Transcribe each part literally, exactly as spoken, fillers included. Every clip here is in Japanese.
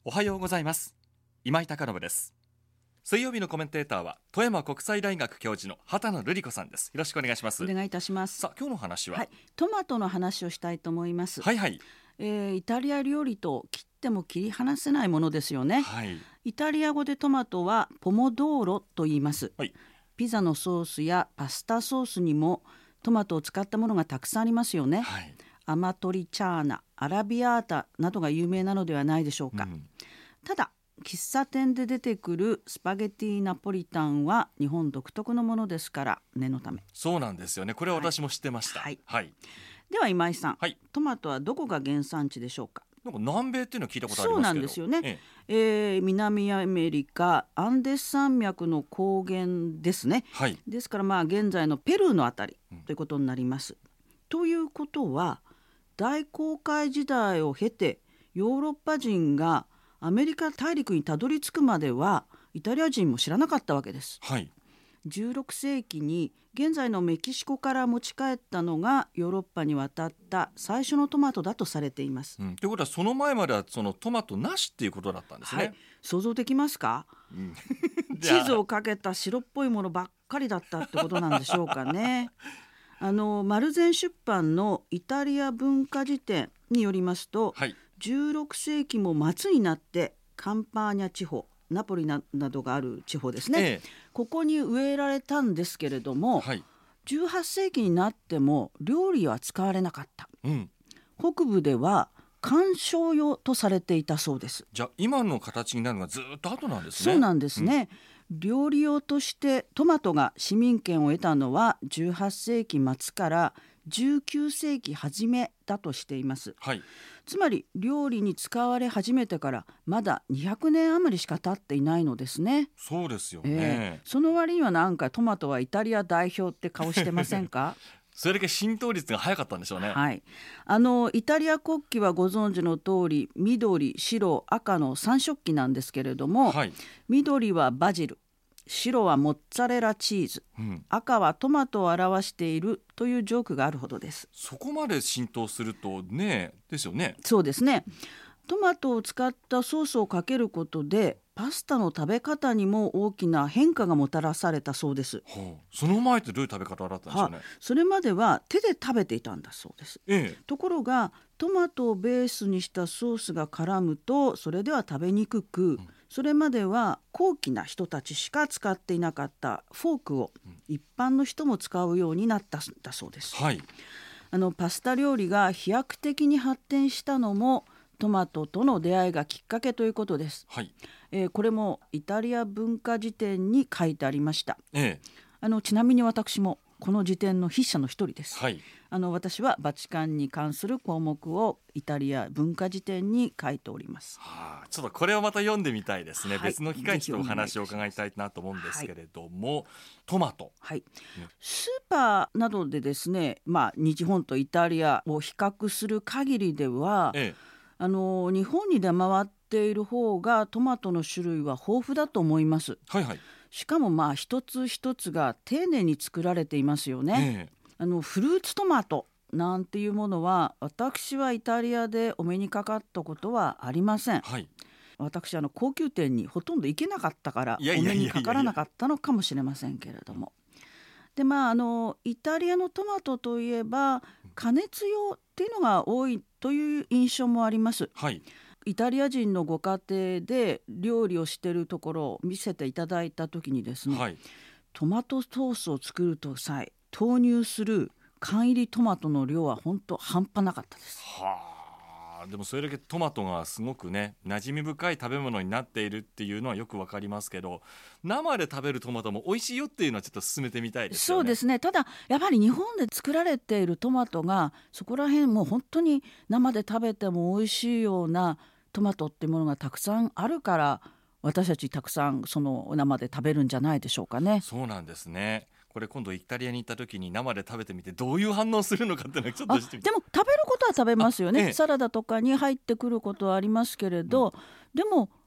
おはようございます。今井貴信です。水曜日のコメンテーターは富山国際大学教授の畑野瑠璃子さんです。よろしくお願いします。 お願いいたします。 さあ、今日の話は、 はい、トマトの話をしたいと思います。 はいはい、 えー、イタリア料理と切っても切り離せないものですよね。 はい、 イタリア語でトマトはポモドーロと言います、 はい、 ピザのソースやパスタソースにもトマトを使ったものがたくさんありますよね、 はい、 アマトリチャーナ、アラビアータなどが有名なのではないでしょうか、うん、ただ喫茶店で出てくるスパゲティナポリタンは日本独特のものですから念のため。 そうなんですよね。これは私も知ってました。 はいはい、 では今井さん、 はい、 トマトはどこが原産地でしょうか。 なんか南米っていうのは聞いたことありますけど。 そうなんですよね、えええー、南アメリカアンデス山脈の高原ですね、 はい、 ですからまあ現在のペルーのあたりということになります、うん、ということは大航海時代を経てヨーロッパ人がアメリカ大陸にたどり着くまではイタリア人も知らなかったわけです、 はい、 じゅうろくせいきに現在のメキシコから持ち帰ったのがヨーロッパに渡った最初のトマトだとされています、 うん、ということはその前まではそのトマトなしっていうことだったんですね、はい、 想像できますか、うん、チーズをかけた白っぽいものばっかりだったってことなんでしょうかねあの丸善出版のイタリア文化辞典によりますと、はい、じゅうろくせいきも末になってカンパーニャ地方、ナポリ な, などがある地方ですね、ええ、ここに植えられたんですけれども、はい、じゅうはっせいきになっても料理は使われなかった、うん、北部では観賞用とされていたそうです。 じゃあ今の形になるのがずっと後なんですね。 そうなんですね、うん、料理用としてトマトが市民権を得たのはじゅうはっせいき末からじゅうきゅうせいき初めだとしています、はい、つまり料理に使われ始めてからまだにひゃくねん余りしか経っていないのですね。 そうですよね、 えー、その割にはなんかトマトはイタリア代表って顔してませんかそれだけ浸透率が早かったんでしょうね。 はい、あのイタリア国旗はご存知の通り緑、白、赤のさん色旗なんですけれども、はい、緑はバジル、白はモッツァレラチーズ、うん、赤はトマトを表しているというジョークがあるほどです。 そこまで浸透するとねですよね。 そうですね。トマトを使ったソースをかけることでパスタの食べ方にも大きな変化がもたらされたそうです、 はあ、その前ってどういう食べ方だったんでしょうね。はあ、 それまでは手で食べていたんだそうです、ええ、ところがトマトをベースにしたソースが絡むとそれでは食べにくく、うん、それまでは高貴な人たちしか使っていなかったフォークを一般の人も使うようになったんだそうです、はい、あのパスタ料理が飛躍的に発展したのもトマトとの出会いがきっかけということです、はい、えー、これもイタリア文化辞典に書いてありました、ええ、あのちなみに私もこの辞典の筆者の一人です、はい、あの私はバチカンに関する項目をイタリア文化辞典に書いております、 はあ、ちょっとこれをまた読んでみたいですね、はい、別の機会にちょっとお話を伺いたいなと思うんですけれども、はい、トマト、はい、うん、 スーパーなどでですね、まあ、日本とイタリアを比較する限りでは、ええ、あの日本に出回っている方がトマトの種類は豊富だと思います、はいはい、しかもまあ一つ一つが丁寧に作られていますよね、ええ、あのフルーツトマトなんていうものは私はイタリアでお目にかかったことはありません、はい、私あの高級店にほとんど行けなかったからお目にかからなかったのかもしれませんけれども、で、まあ、あのイタリアのトマトといえば加熱用っていうのが多いという印象もあります、はい、イタリア人のご家庭で料理をしているところを見せていただいた時にですね、はい、トマトソースを作ると際投入する缶入りトマトの量は本当半端なかったです。 はあ、でもそれだけトマトがすごくね馴染み深い食べ物になっているっていうのはよくわかりますけど、生で食べるトマトも美味しいよっていうのはちょっと進めてみたいですよね。 そうですね。ただやはり日本で作られているトマトがそこら辺も本当に生で食べても美味しいようなトマトっていうものがたくさんあるから私たちたくさんその生で食べるんじゃないでしょうかね。 そうなんですね。これ今度イタリアに行った時に生で食べてみてどういう反応するのかっていうのはちょっとしてみて。 でも食べることは食べますよね、ええ、サラダとかに入ってくることはありますけれど、うん、でも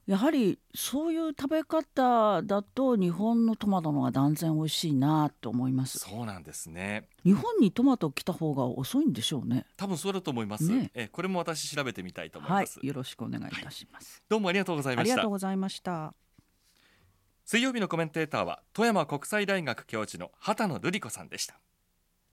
やはりそういう食べ方だと日本のトマトの方が断然美味しいなと思います。 そうなんですね。 日本にトマト来た方が遅いんでしょうね。 多分そうだと思います、ね、えこれも私調べてみたいと思います、 はい、よろしくお願いいたします、 はい、どうもありがとうございました。 ありがとうございました。 水曜日のコメンテーターは富山国際大学教授の畑野瑠璃子さんでした。